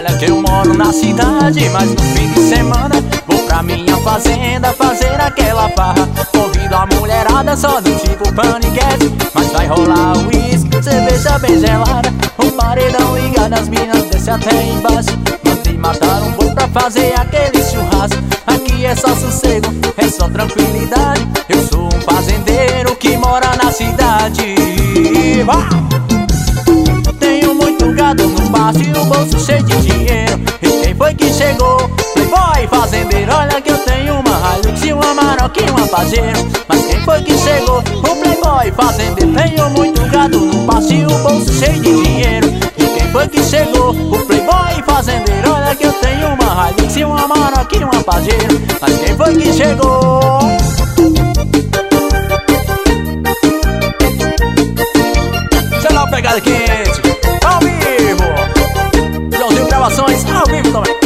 Olha que eu moro na cidade, mas no fim de semana vou pra minha fazenda fazer aquela farra. Convido a mulherada só do tipo paniquete, mas vai rolar uísque, cerveja bem gelada, um paredão ligado, as minas desce até embaixo. Mandei matar um boi pra fazer aquele churrasco. Aqui é só sossego, é só tranquilidade. Eu sou um fazendeiro que mora na cidade. Tenho muito gado no pasto e o bolso cheio de dinheiro. E quem foi que chegou? Playboy fazendeiro. Olha que eu tenho uma Hilux e uma Maroc e uma Pajero. Mas quem foi que chegou? O Playboy fazendeiro. Tenho muito gado no pasto e o bolso cheio de dinheiro. E quem foi que chegou? O Playboy fazendeiro. Olha que eu tenho uma Hilux e uma Maroc e uma Pajero. Mas quem foi que chegou? Será uma pegada quente, ao vivo. Joãozinho Gravações, ao vivo também.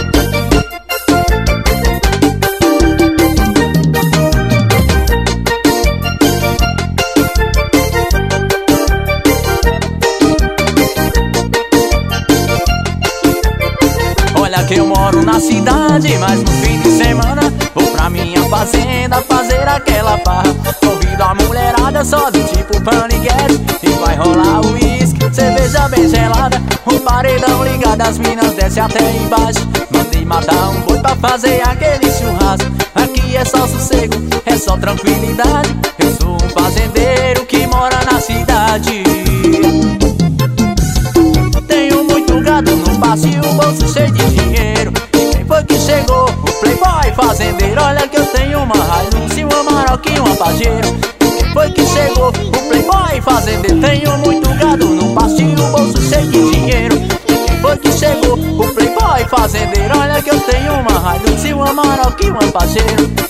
Olha que eu moro na cidade, mas no fim de semana vou pra minha fazenda fazer aquela farra. Convido a mulherada só do tipo paniquete, e vai rolar uísque, cerveja bem gelada, um paredão ligado, as minas desce até embaixo. Mandei matar um boi pra fazer aquele churrasco. Aqui é só sossego, é só tranquilidade. Eu sou um fazendeiro que mora na cidade. Tenho muito gado no pasto e o bolso cheio de dinheiro. E quem foi que chegou? O Playboy fazendeiro. Olha que eu tenho uma Hilux e uma Maroc e uma Pajero. E quem foi que chegou? O Playboy fazendeiro. Tenho muito gado no pasto e o bolso cheio de dinheiro. E quem foi que chegou? O Playboy fazendeiro. Olha que eu tenho uma Hilux e uma Maroc e uma Pajero.